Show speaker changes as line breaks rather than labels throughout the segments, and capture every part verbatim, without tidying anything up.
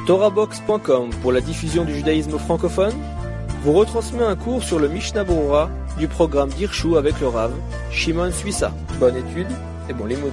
Torahbox point com pour la diffusion du judaïsme francophone vous retransmet un cours sur le Mishnah Berurah du programme d'Hirshu avec le Rav Shimon Suissa. Bonne étude et bon limoud.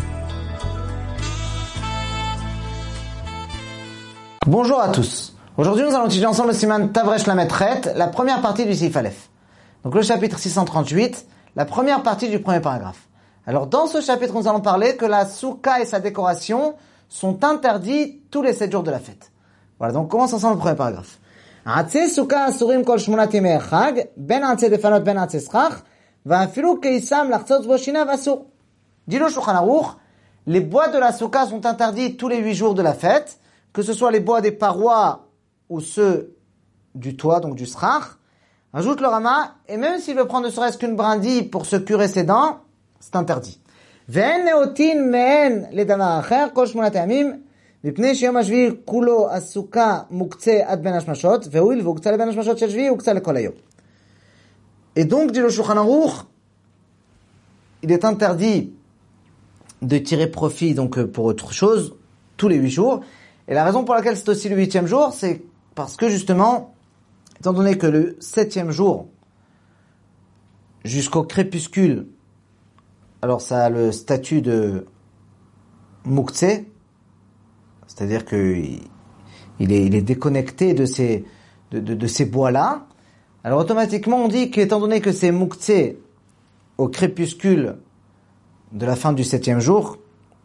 Bonjour à tous. Aujourd'hui, nous allons étudier ensemble le Siman Tavresh Lamed Chet, la première partie du Sif Aleph. Donc le chapitre six cent trente-huit, la première partie du premier paragraphe. Alors dans ce chapitre, nous allons parler que la soukha et sa décoration sont interdits tous les sept jours de la fête. Voilà, donc on commence ensemble le premier paragraphe. Atzeh soukha asurim kol shmonat yemei chag, ben atzeh defanot ben atzeh schach, va'afilu keisam lachtzot voshina vasur. Dit le Shulchan Aruch, les bois de la soukha sont interdits tous les huit jours de la fête, que ce soit les bois des parois ou ceux du toit, donc du schach. Ajoute le Rama, et même s'il veut prendre ne serait-ce qu'une brindille pour se curer ses dents, c'est interdit. ואין נאותין מהן לדבר אחר כל שמונת הימים, מפני שיום השביעי כולו הסוכה מוקצה עד בין השמשות, והואיל והוקצה לבין השמשות של שביעי, הוקצה לכל היום. Et donc, dit le Shulchan Aruch, il est interdit de tirer profit donc pour autre chose tous les huit jours. Et la raison pour laquelle c'est aussi le huitième jour, c'est parce que justement, étant donné que le septième jour, jusqu'au crépuscule, alors ça a le statut de Mouktsé, c'est-à-dire que il est, il est déconnecté de ces, de, de, de ces bois-là. Alors automatiquement on dit qu'étant donné que c'est Mouktsé au crépuscule de la fin du septième jour,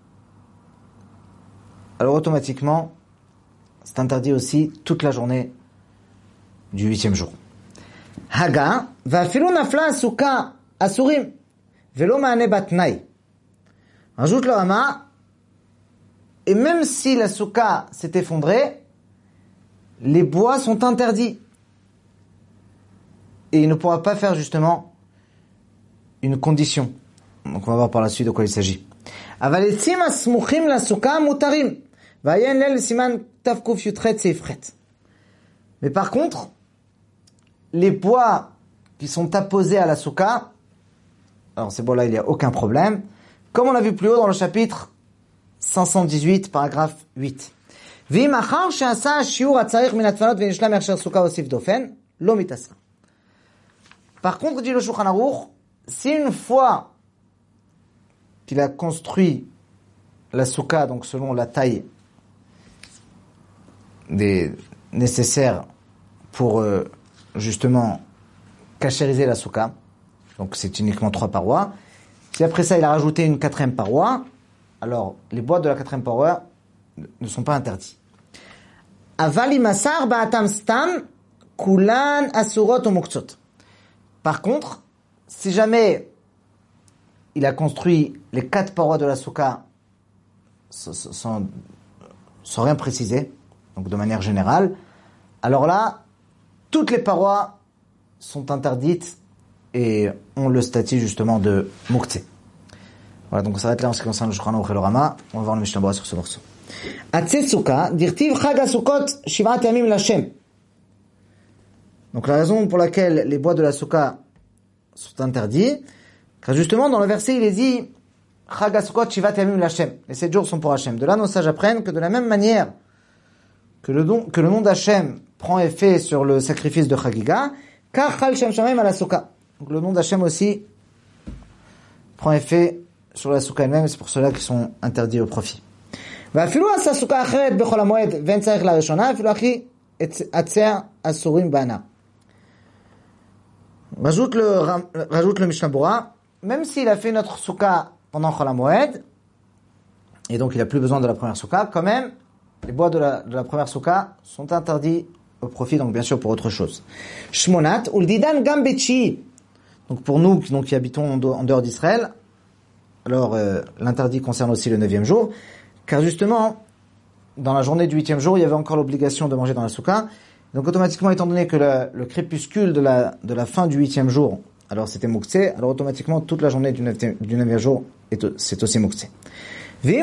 alors automatiquement c'est interdit aussi toute la journée du huitième jour. Haga, va filou nafla souka asurim. Velo maane batnaï. Ajoute le Rama, et même si la soukha s'est effondrée, les bois sont interdits. Et il ne pourra pas faire justement une condition. Donc on va voir par la suite de quoi il s'agit. Avaletzim asmuchim la soukha mutarim. Vayen lel siman tavkuf yutret seifret. Mais par contre, les bois qui sont apposés à la soukha, alors ces bois-là, il n'y a aucun problème. Comme on l'a vu plus haut dans le chapitre cinq cent dix-huit, paragraphe huit. Par contre, dit le Shulchan Aruch, si une fois qu'il a construit la soukha, donc selon la taille des nécessaires pour euh, justement cachériser la soukha, donc c'est uniquement trois parois. Si après ça il a rajouté une quatrième paroi, alors les bois de la quatrième paroi ne sont pas interdits. Avali masar ba'atam stam kulan asurot ou muktzot. Par contre, si jamais il a construit les quatre parois de la soukha sans, sans rien préciser, donc de manière générale, alors là, toutes les parois sont interdites et ont le statut justement de Mouktsé. Voilà, donc on s'arrête là en ce qui concerne le Shulchan Aruch et le Rama. On va voir le Mishnah Berurah sur ce morceau. Atzeh soukha, dirtiv chag ha-soukot shivat yamim l'Hashem. Donc la raison pour laquelle les bois de la soukha sont interdits, car justement dans le verset il est dit chag ha-soukot shivat yamim l'Hashem. Les sept jours sont pour Hachem. De là nos sages apprennent que de la même manière que le, don, que le nom d'Hachem prend effet sur le sacrifice de Chagiga, car chal shem shamayim à la soukha. Donc le nom d'Hachem aussi prend effet sur la soukha elle-même, et c'est pour cela qu'ils sont interdits au profit. Rajoute le, rajoute le Mishnah Berurah, même s'il a fait notre soukha pendant Chol HaMoed, et donc il n'a plus besoin de la première soukha, quand même, les bois de la, de la première soukha sont interdits au profit, donc bien sûr pour autre chose. Shmonat, uldidan gam betchi. Donc pour nous donc, qui habitons en dehors d'Israël, alors euh, l'interdit concerne aussi le neuvième jour, car justement, dans la journée du huitième jour, il y avait encore l'obligation de manger dans la soukha. Donc automatiquement, étant donné que la, le crépuscule de la, de la fin du huitième jour, alors c'était Mouktsé, alors automatiquement toute la journée du neuvième, du neuvième jour, est, c'est aussi Mouktsé. Dit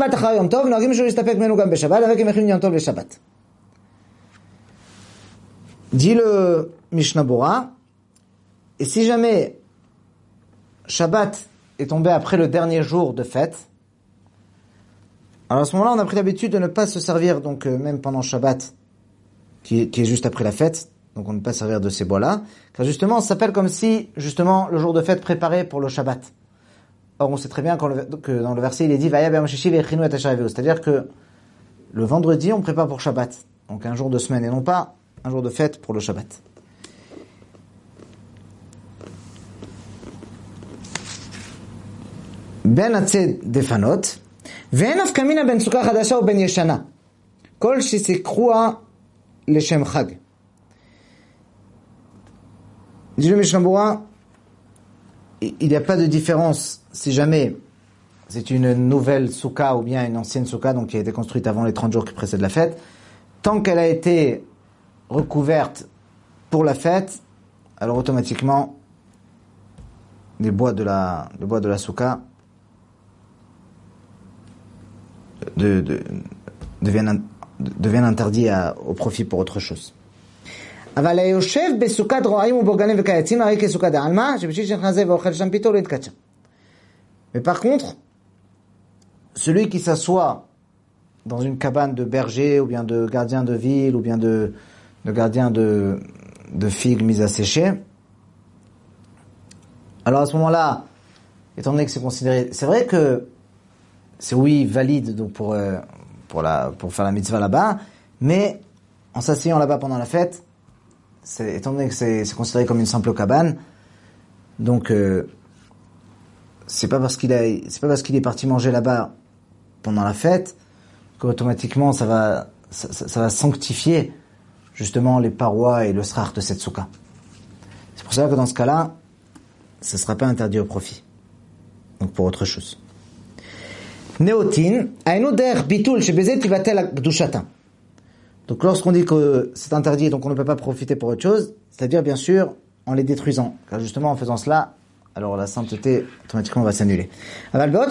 le Mishnah Berurah, et si jamais Shabbat est tombé après le dernier jour de fête, Alors à ce moment-là, on a pris l'habitude de ne pas se servir, donc euh, même pendant Shabbat, qui est, qui est juste après la fête, donc on ne peut pas servir de ces bois-là, car justement, ça s'appelle comme si, justement, le jour de fête préparé pour le Shabbat. Or, on sait très bien le, que dans le verset, il est dit, Vaya be'yom shishi ve'echinu et hasharevu, c'est-à-dire que le vendredi, on prépare pour Shabbat, donc un jour de semaine, et non pas un jour de fête pour le Shabbat. Ben atzed defanot, ואין אף קמינה בין סוכה חדשה ובין ישנה. כל שסיכרוה לשם חג. Dit le Mishnah Berurah, il n'y a pas de différence si jamais c'est une nouvelle soukha ou bien une ancienne soukha, donc qui a été construite avant les trente jours qui précèdent la fête. Tant qu'elle a été recouverte pour la fête, alors automatiquement, les bois de la, les bois de la soukha De, de, deviennent, deviennent interdits à, au profit pour autre chose. Mais par contre, celui qui s'assoit dans une cabane de berger ou bien de gardien de ville ou bien de, de gardien de, de figues mises à sécher, alors à ce moment-là, étant donné que c'est considéré, c'est vrai que c'est oui valide donc pour euh, pour la pour faire la mitzvah là-bas, mais en s'asseyant là-bas pendant la fête, c'est, étant donné que c'est, c'est considéré comme une simple cabane, donc euh, c'est pas parce qu'il a c'est pas parce qu'il est parti manger là-bas pendant la fête qu'automatiquement ça va ça, ça va sanctifier justement les parois et le srach de cette soukha. C'est pour ça que dans ce cas-là, ça sera pas interdit au profit, donc pour autre chose. Néotine, aïnou der bitul shebezet tivatel kdushata. Donc lorsqu'on dit que c'est interdit, donc on ne peut pas profiter pour autre chose, c'est-à-dire bien sûr en les détruisant, car justement en faisant cela, alors la sainteté automatiquement va s'annuler. Mais par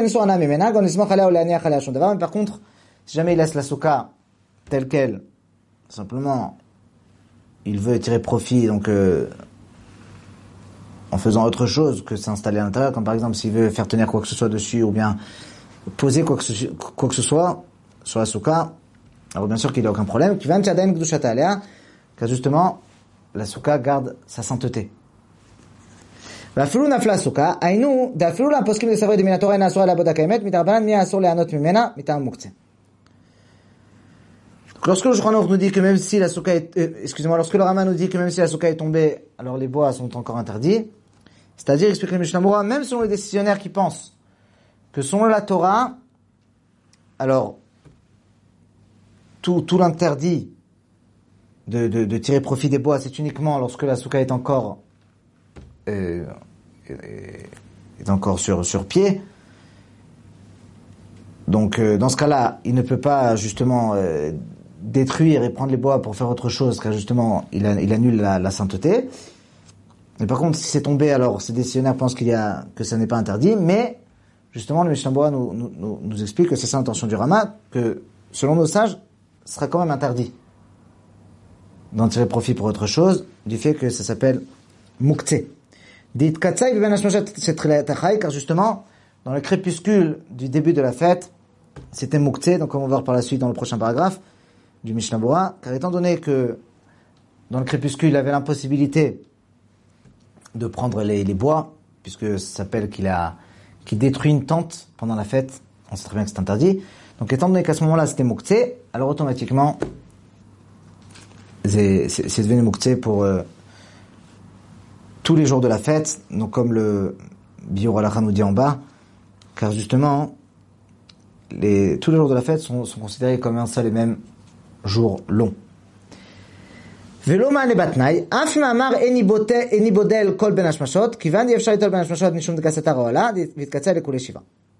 contre, si jamais il laisse la soukha telle quelle, simplement il veut tirer profit, donc euh, en faisant autre chose que s'installer à l'intérieur, comme par exemple s'il veut faire tenir quoi que ce soit dessus ou bien poser quoi que ce, quoi que ce soit sur la soukha, alors bien sûr qu'il n'y a aucun problème, car justement la soukha garde sa sainteté. Donc lorsque le Shulchan Aruch nous dit que même si la soukha est, euh, excusez-moi, lorsque le Rama nous dit que même si la soukha est tombée, alors les bois sont encore interdits, c'est-à-dire, explique le Mishnah Berurah, même selon les décisionnaires qui pensent que selon la Torah, alors, tout, tout l'interdit de, de, de tirer profit des bois, c'est uniquement lorsque la soukha est encore, euh, est encore sur, sur pied. Donc, euh, dans ce cas-là, il ne peut pas, justement, euh, détruire et prendre les bois pour faire autre chose, car justement, il, a, il annule la, la sainteté. Mais par contre, si c'est tombé, alors, ces décisionnaires pensent qu'il y a, que ça n'est pas interdit, mais, justement, le Mishnah Berurah nous, nous, nous explique que c'est ça l'intention du Rama, que, selon nos sages, ce sera quand même interdit d'en tirer profit pour autre chose, du fait que ça s'appelle Muktzeh. Dit Katsai, car justement, dans le crépuscule du début de la fête, c'était Muktzeh, donc on va voir par la suite dans le prochain paragraphe du Mishnah Berurah, car étant donné que dans le crépuscule, il avait l'impossibilité de prendre les, les bois, puisque ça s'appelle qu'il a qui détruit une tente pendant la fête, on sait très bien que c'est interdit. Donc étant donné qu'à ce moment-là c'était Muktzeh, alors automatiquement c'est, c'est, c'est devenu Muktzeh pour euh, tous les jours de la fête, donc comme le Biur Halacha nous dit en bas, car justement les, tous les jours de la fête sont, sont considérés comme un seul et même jour long. ולא מענה בתנאי, אף מאמר איני בודל כל בין השמשות, כיוון אי אפשר ליטול בין השמשות משום דגסת הרעלה, והתקצר לכולי שבעה.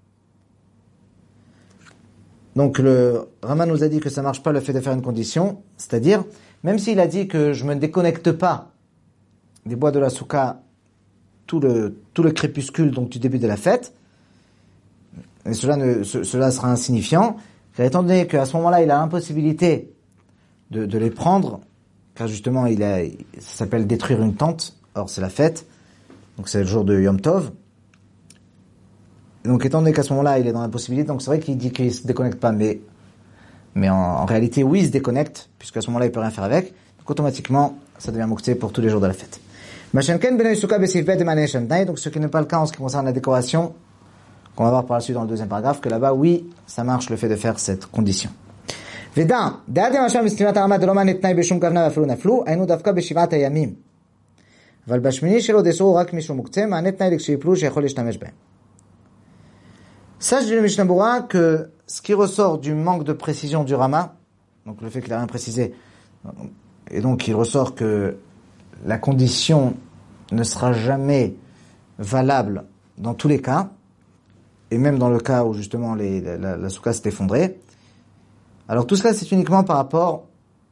Donc le Rama nous a dit que ça marche pas le fait de faire une condition, c'est-à-dire, même s'il a dit que je me déconnecte pas des bois de la soukha tout le, tout le crépuscule, donc du début de la fête, et cela, ne, ce, cela sera insignifiant, car étant donné qu'à ce moment-là il a l'impossibilité de, de les prendre, car justement, il a, ça s'appelle détruire une tente. Or, c'est la fête. Donc, c'est le jour de Yom Tov. donc étant donné qu'à ce moment-là, il est dans la possibilité, donc c'est vrai qu'il dit qu'il se déconnecte pas, mais, mais en, en réalité, oui, il se déconnecte, puisqu'à ce moment-là, il peut rien faire avec. Donc automatiquement, ça devient mouktsé pour tous les jours de la fête. Donc ce qui n'est pas le cas en ce qui concerne la décoration, qu'on va voir par la suite dans le deuxième paragraphe, que là-bas, oui, ça marche le fait de faire cette condition. Veda, דעתי למשל בסתימת הרמת דלא מענה תנאי בשום כוונה ואפילו נפלו, היינו דווקא בשבעת הימים. אבל בשמיני שלו דסעו רק מישהו מוקצה, מענה תנאי לכשיפלו שיכול להשתמש בהם. Sache du Mishnah Berurah que ce qui ressort du manque de précision du Rama, donc le fait qu'il n'a rien précisé, et donc il ressort que la condition ne sera jamais valable dans tous les cas, et même dans le cas où justement les, la, la, la soukha s'est effondrée. Alors tout cela c'est uniquement par rapport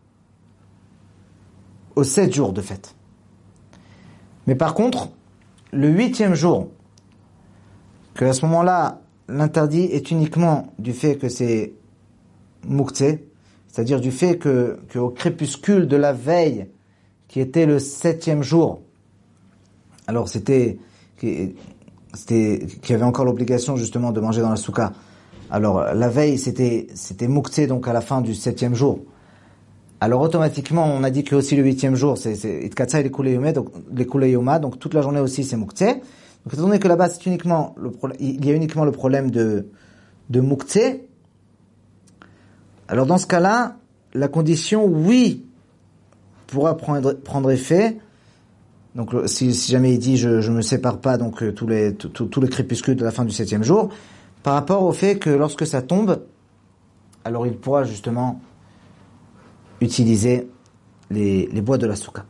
aux sept jours de fête. Mais par contre, le huitième jour, que à ce moment-là, l'interdit est uniquement du fait que c'est mouktsé, c'est-à-dire du fait que, que au crépuscule de la veille, qui était le septième jour, alors c'était, c'était, qu'il y avait encore l'obligation justement de manger dans la soukha. Alors la veille c'était, c'était mouktsé donc à la fin du septième jour. Alors automatiquement on a dit que aussi le huitième jour c'est, c'est itkatsa et les kouleyoma, donc les kouleyoma, donc toute la journée aussi c'est mouktsé. Donc étant donné que là-bas c'est uniquement le problème, il y a uniquement le problème de de mouktsé. Alors dans ce cas-là, la condition oui pourra prendre prendre effet. Donc si, si jamais il dit je je me sépare pas donc tous les tous les crépuscules de la fin du septième jour, par rapport au fait que lorsque ça tombe, alors il pourra justement utiliser les les bois de la soukha.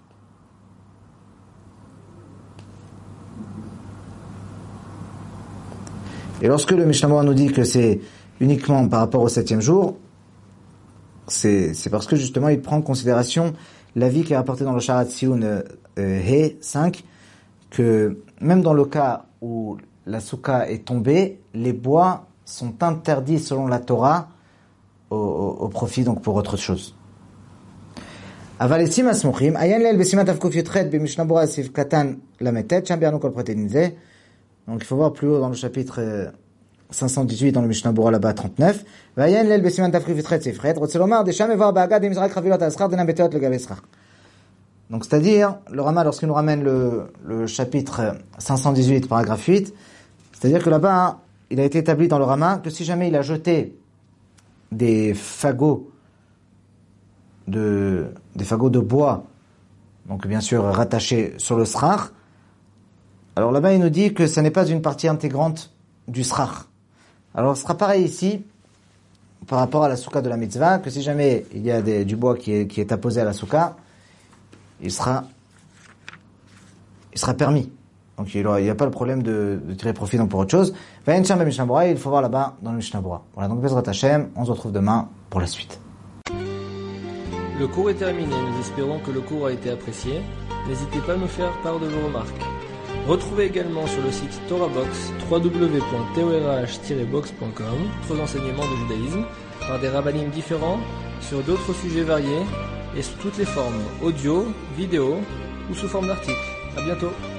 Et lorsque le Mishnah Berurah nous dit que c'est uniquement par rapport au septième jour, c'est, c'est parce que justement il prend en considération l'avis qui est rapporté dans le Sharat Sioun euh, He cinq, que même dans le cas où la soukha est tombée, les bois sont interdits selon la Torah au, au, au profit donc pour autre chose. אבל עצים הסמוכים, עיין ליל בסימן תק"ח במשנה ברורה סעיף קטן ל"ט, שם ביארנו כל פרטי דין זה. Donc il faut voir plus haut dans le chapitre cinq cent dix-huit dans le Mishnah Berurah là-bas trente-neuf. ועיין ליל בסימן תק"ח סעיף ח', רוצה לומר דשם מבואר באגד אם זרק חבילות על שכר דינן בתיאות לגבי שכר. Donc c'est-à-dire, le Rama lorsqu'il nous ramène le, le chapitre cinq cent dix-huit paragraphe huit, c'est-à-dire que là-bas, hein, il a été établi dans le Rama que si jamais il a jeté des fagots de, des fagots de bois, donc bien sûr rattachés sur le srach, alors là-bas il nous dit que ça n'est pas une partie intégrante du srach. Alors ce sera pareil ici, par rapport à la soukha de la mitzvah, que si jamais il y a des, du bois qui est, qui est apposé à la soukha, il sera, il sera permis. Donc il n'y a pas le problème de, de tirer profit donc pour autre chose. Il faut voir là-bas dans le Mishnah Berurah. Voilà, donc Bezrat Hashem, on se retrouve demain pour la suite.
Le cours est terminé, nous espérons que le cours a été apprécié. N'hésitez pas à nous faire part de vos remarques. Retrouvez également sur le site TorahBox w w w point torah tiret box point com d'autres enseignements de judaïsme par des rabbanim différents sur d'autres sujets variés et sous toutes les formes audio, vidéo ou sous forme d'articles. À bientôt.